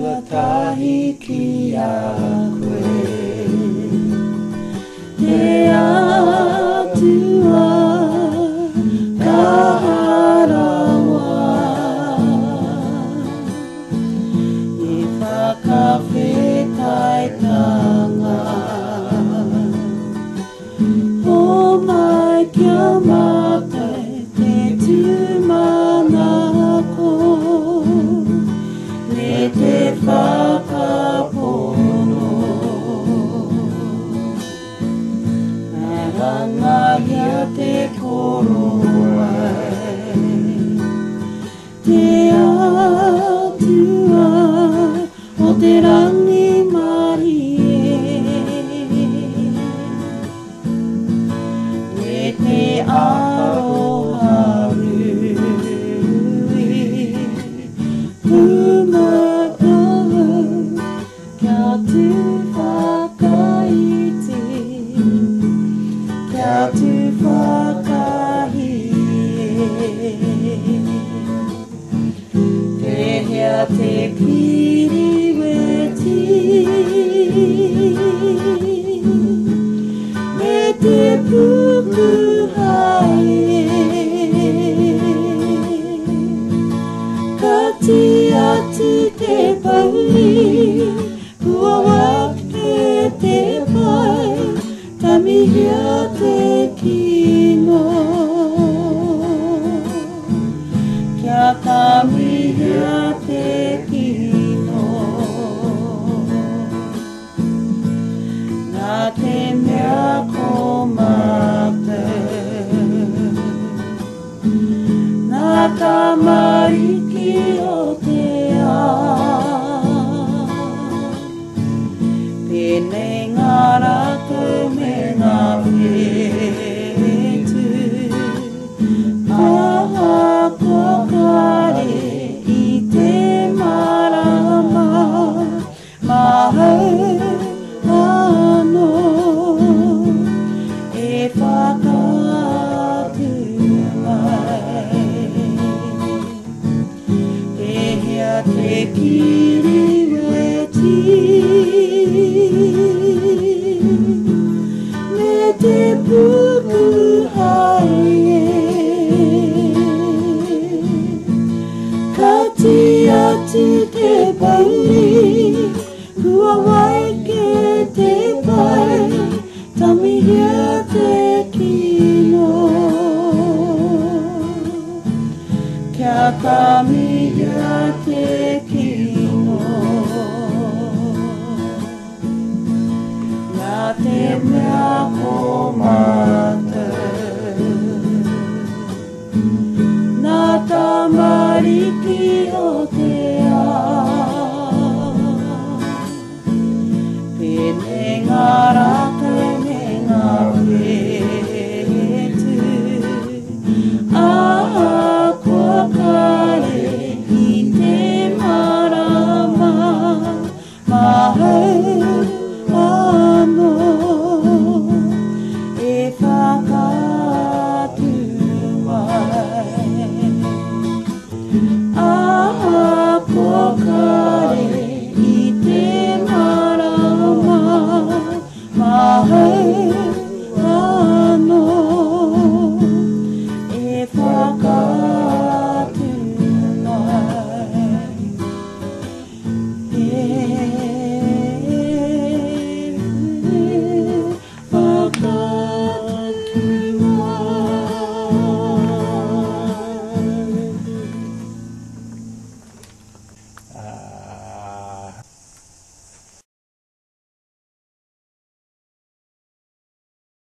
tuatahi ki a koe. Te atua ka harawa I whakawhetaitanga o mai kia makai te tūmanako me te whakapono Rangahia te koroa Te atua o te rangi marie Me te aroharu Pumatau kia tu whakaiti Kia tu whakahie Te hea te kiriweti Me te pupuhae Ka ti atu te paui Kua wakte te pai Tamihia te kino Kia tamihia te kino Nā te mea ko mātou Nā tamariki o te Pēnei ngā rātou me ngā whetu Aha kokare I te marama Mahau ano E whakaatu mai E hea te kiriweti Me te pupuhae Ka ti atu te pauri Kua waike te pai Tamihia te kino Kia tamihia te kino Nā te mea ko mai